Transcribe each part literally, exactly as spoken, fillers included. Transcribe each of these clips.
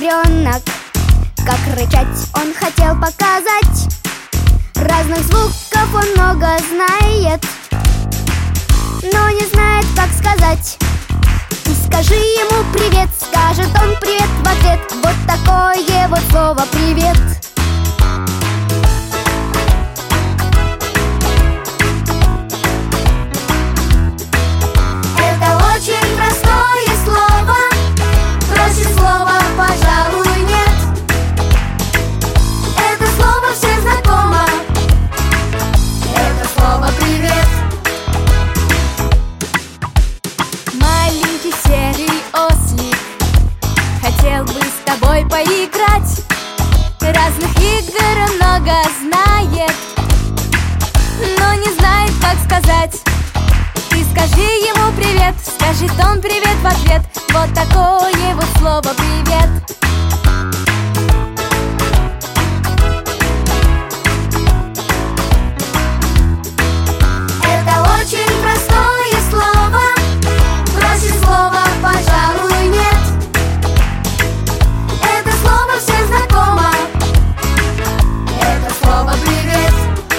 тигренок. Как рычать он хотел показать. Разных звуков он много знает, но не знает, как сказать. Ты скажи ему привет, скажет он привет в ответ. Вот такое вот слово привет. Это очень простое слово, проще слова, пожалуй, нет. Это слово всем знакомо, это слово привет. Маленький серый ослик хотел бы с тобой поиграть. Разных игр он много знает, но не знает, как сказать. Ты скажи ему привет, скажет он привет в ответ. Вот такое вот слово привет. Это очень простое слово, проще слова, пожалуй, нет. Это слово всем знакомо, это слово привет.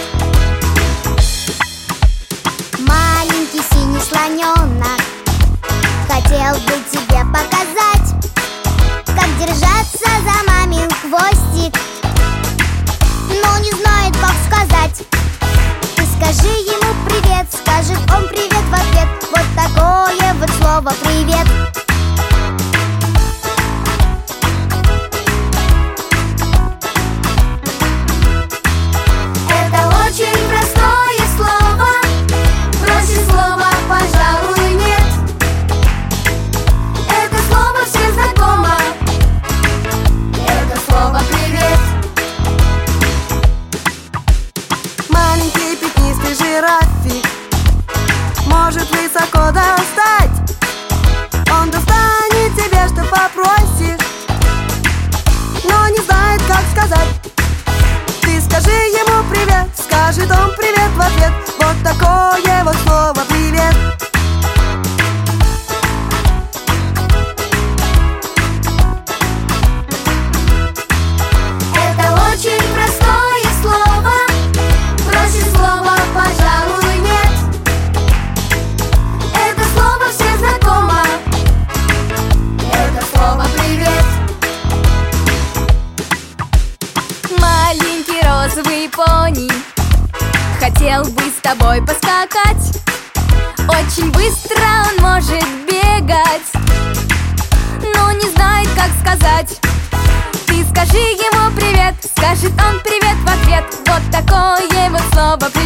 Маленький синий слоненок хотел бы тебе показать, как держаться за мамин хвостик, но не знает, как сказать. Ты скажи ему привет, скажет он привет в ответ. Вот такое вот слово привет. Это очень простое слово, проще слова, пожалуй, нет. Это слово всем знакомо, это слово привет. Маленький пятнистый жирафик может высоко достать. Он достанет тебе, что попросишь, но не знает, как сказать. Ты скажи ему привет, скажет он привет в ответ. Вот такое вот слово привет. Это очень простое слово, проще слова, пожалуй, нет. Это слово всем знакомо, это слово привет. Маленький розовый пони хотел бы с тобой поскакать. Очень быстро он может бегать, но не знает, как сказать. Ты скажи ему привет, скажет он привет в ответ. Вот такое вот слово привет.